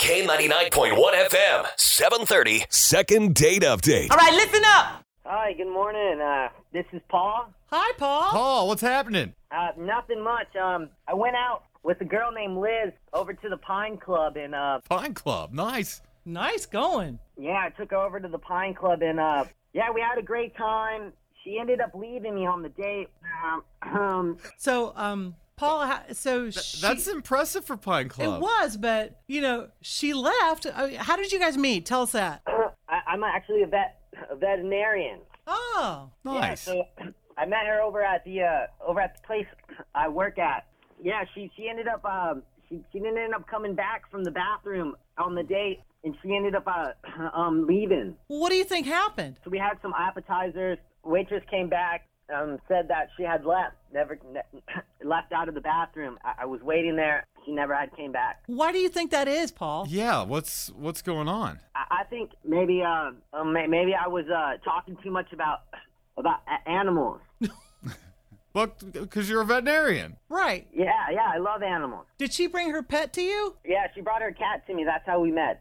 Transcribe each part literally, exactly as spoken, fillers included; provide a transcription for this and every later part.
K ninety-nine point one F M, seven thirty, second date update. All right, listen up. Hi, good morning. Uh, this is Paul. Hi, Paul. Paul, what's happening? Uh, nothing much. Um, I went out with a girl named Liz over to the Pine Club, and uh, Pine Club, nice. Nice going. yeah, I took her over to the Pine Club, and uh, yeah, we had a great time. She ended up leaving me on the date. Um, um So, um, Paul, ha- so she, That's impressive for Pine Club. it was, but, you know, she left. Uh, How did you guys meet? Tell us that. I, I'm actually a vet, a veterinarian. Oh. Nice. Yeah, so I met her over at the uh, over at the place I work at. Yeah, she she ended up um she she didn't end up coming back from the bathroom on the date, and she ended up uh, um leaving. What do you think happened? So we had some appetizers. Waitress came back, um, said that she had left, never ne- left out of the bathroom. I, I was waiting there. She never had came back. Why do you think that is, Paul? Yeah, what's what's going on? I, I think maybe uh um, may- maybe I was uh talking too much about about a- animals. Well, because you're a veterinarian. Right. Yeah, yeah, I love animals. Did she bring her pet to you? Yeah, she brought her cat to me. That's how we met.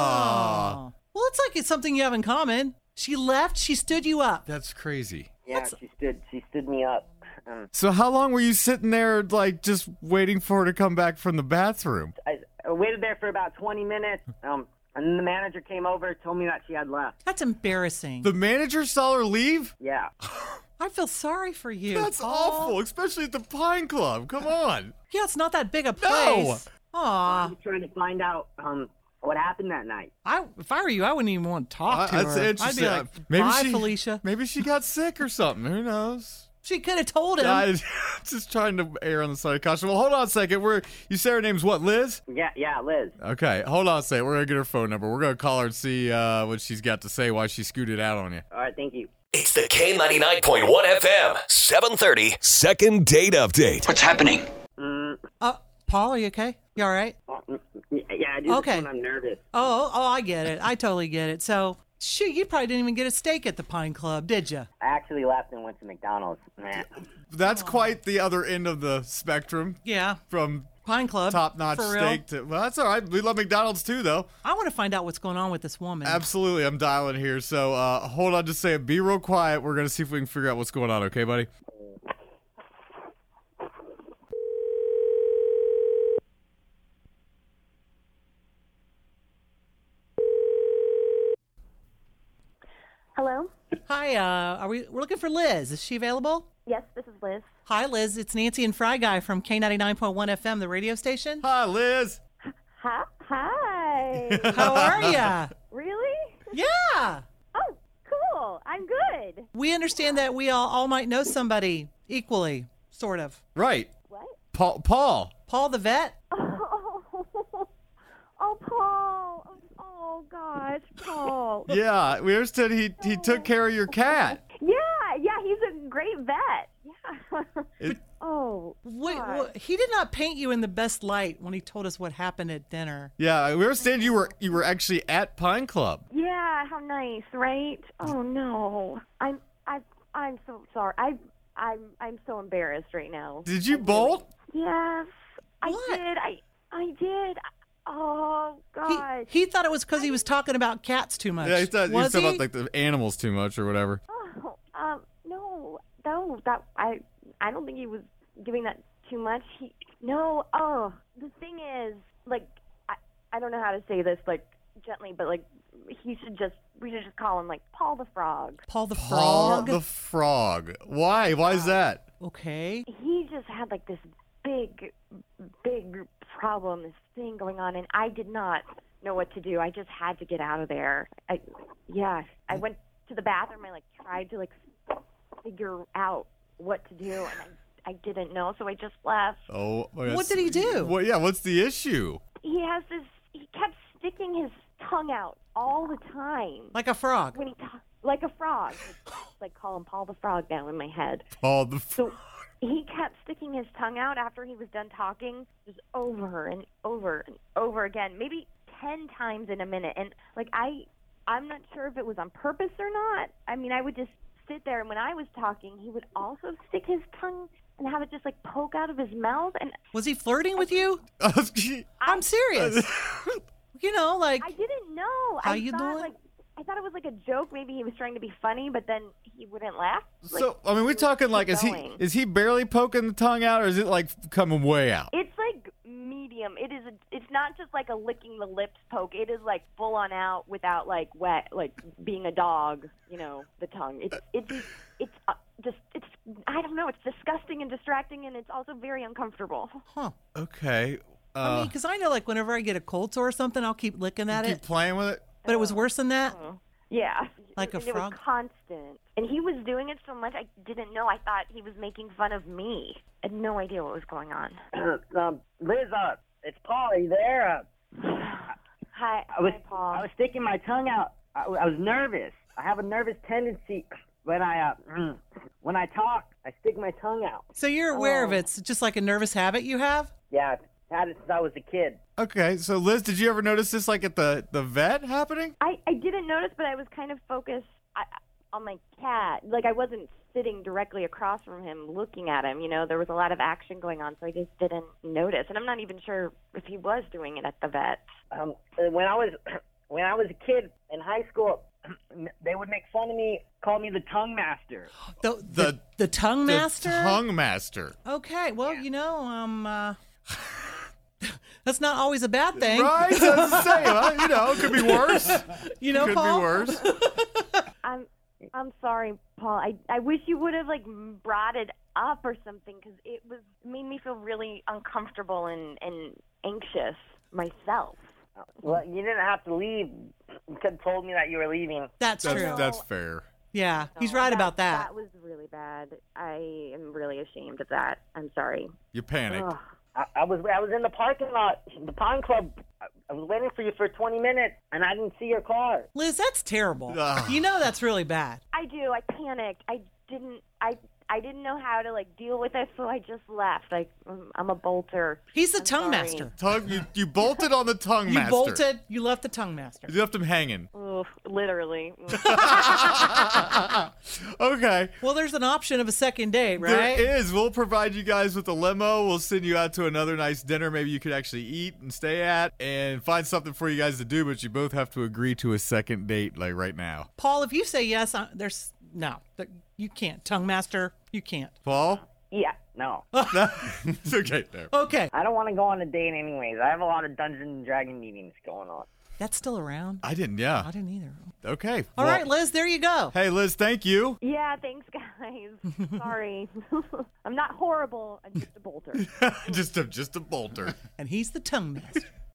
Ah. Well, it's like it's something you have in common. She left. She stood you up. That's crazy. Yeah, she stood she stood me up. Um, So how long were you sitting there, like, just waiting for her to come back from the bathroom? I, I waited there for about twenty minutes. Um, and then the manager came over, told me that she had left. That's embarrassing. The manager saw her leave? Yeah. I feel sorry for you. That's Paul. awful, especially at the Pine Club. Come on. Yeah, it's not that big a No. place. I Aw. was trying to find out um what happened that night. I, if I were you, I wouldn't even want to talk to Uh, That's her. I'd interesting. be like, maybe bye, she, Felicia. Maybe she got sick or something. Who knows? She could have told him. I just trying to err on the side of caution. Well, hold on a second. We're you say her name's what, Liz? Yeah, yeah, Liz. Okay, hold on a second. We're gonna get her phone number. We're gonna call her and see uh, what she's got to say, why she scooted out on you. All right, thank you. It's the K ninety-nine point one F M, seven thirty, second date update. What's happening? Mm, Uh, Paul, are you okay? You all right? uh, mm, yeah, I do Okay. this when I'm nervous. Oh, oh, I get it. I totally get it. So, shoot, you probably didn't even get a steak at the Pine Club, did you? I actually left and went to McDonald's. Man. That's quite the other end of the spectrum Yeah, from Pine Club. top-notch for real. steak to well, that's all right. We love McDonald's too, though. I want to find out what's going on with this woman. Absolutely, I'm dialing here. So uh, hold on, just say it. Be real quiet. We're gonna see if we can figure out what's going on. Okay, buddy? Hello? Hi, uh, are we? We're looking for Liz. Is she available? Yes, this is Liz. Hi, Liz. It's Nancy and Fry Guy from K ninety-nine point one F M, the radio station. Hi, Liz. Hi. Hi. How are ya? Really? Yeah. Oh, cool. I'm good. We understand that we all, all might know somebody equally, sort of. Right, What? Paul. Paul. Paul the vet. Oh, oh Paul. Oh, oh, gosh, Paul. Yeah, we understood he he took care of your cat. Yeah, yeah, he's a great vet. Yeah. It- oh, Wait, God. wha- he did not paint you in the best light when he told us what happened at dinner. Yeah, we understand you were you were actually at Pine Club. Yeah, how nice, right? Oh no, I'm I I'm so sorry. I I'm I'm so embarrassed right now. Did you I really- bolt? Yes, I What? did. I I did. Oh gosh. He, he thought it was because he was talking about cats too much. Yeah, he thought he was was talking he? about like the animals too much or whatever. Oh, um, no, no, that I I don't think he was giving that too much. He no. Oh, the thing is, like, I I don't know how to say this like gently, but like he should just we should just call him like Paul the Frog. Paul the Paul Frog. the Frog. Why? Why is that? Okay. He just had like this big, big problem, this thing going on, and I did not know what to do. I just had to get out of there. I, yeah, I went to the bathroom. I like tried to like figure out what to do, and I, I didn't know, so I just left. Oh, my What did he do? Well, yeah. What's the issue? He has this. He kept sticking his tongue out all the time Like a frog. when he ta- like a frog. Like call him Paul the Frog now in my head. Paul the Frog. So he kept sticking his tongue out after he was done talking, just over and over and over again, maybe ten times in a minute. And like I, I'm not sure if it was on purpose or not. I mean, I would just sit there, and when I was talking, he would also stick his tongue and have it just like poke out of his mouth. And Was he flirting with you? I'm serious. You know, like, I didn't know. How I you thought, doing? Like, I thought it was like a joke. Maybe he was trying to be funny, but then he wouldn't laugh. Like, So, I mean, we're talking like, is he going. is he barely poking the tongue out, or is it like coming way out? It's like medium. It is. A, it's not just like a licking the lips poke. It is like full on out without like wet, like being a dog. You know, the tongue. It's it's it's uh, just it's. I don't know. It's disgusting and distracting, and it's also very uncomfortable. huh. Okay. I Uh, mean, because I know, like, whenever I get a cold sore or something, I'll keep licking at keep it. playing with it. But it was worse than that. Yeah. Like a and It frog? was constant. And he was doing it so much I didn't know. I thought he was making fun of me. I had no idea what was going on. um, Liz, uh, it's Paul. Are you there? Uh, Hi, I was hi, Paul. I was sticking my tongue out. I, I was nervous. I have a nervous tendency when I uh, when I talk. I stick my tongue out. So you're aware of Oh. it. It's just like a nervous habit you have? Yeah, I've had it since I was a kid. Okay, so Liz, did you ever notice this like at the the vet happening? I, I didn't notice, but I was kind of focused I, on my cat. Like, I wasn't sitting directly across from him looking at him. You know, there was a lot of action going on, so I just didn't notice. And I'm not even sure if he was doing it at the vet. Um, when I was when I was a kid in high school, they would make fun of me, call me the tongue master. The, the, The- the tongue master? The tongue master. Okay, well, you know, um, uh, that's not always a bad thing. Right? That's the same. huh? You know, it could be worse. You know, could Paul? be worse. I'm I'm sorry, Paul. I I wish you would have like brought it up or something, because it was it made me feel really uncomfortable and and anxious myself. Well, you didn't have to leave. You could have told me that you were leaving. That's, That's true. that's fair. yeah, he's No, right about that. That was really bad. I am really ashamed of that. I'm sorry. You panicked. Ugh. I, I was I was in the parking lot, the Pine Club. I, I was waiting for you for twenty minutes, and I didn't see your car. Liz, that's terrible. Ugh. You know that's really bad. I do. I panicked. I didn't. I I didn't know how to like deal with it, so I just left. Like I'm, I'm a bolter. He's the I'm tongue sorry. master. Tongue. You you bolted on the tongue You master. bolted, you left the tongue master. You left him hanging. Oof, literally. Okay. Well, there's an option of a second date, right? There is. We'll provide you guys with a limo. We'll send you out to another nice dinner maybe you could actually eat and stay at and find something for you guys to do, but you both have to agree to a second date like right now. Paul, if you say yes, I, there's no, there, you can't. Tongue master, you can't. Paul? Yeah, no. It's okay there. Okay, I don't want to go on a date anyways. I have a lot of Dungeons and Dragon meetings going on. that's still around. I didn't, I yeah. didn't either. Okay. All well, right, Liz, there you go. Hey, Liz, thank you. Yeah, thanks, guys. Sorry. I'm not horrible. I'm just a bolter. just a just a bolter. And he's the tongue master.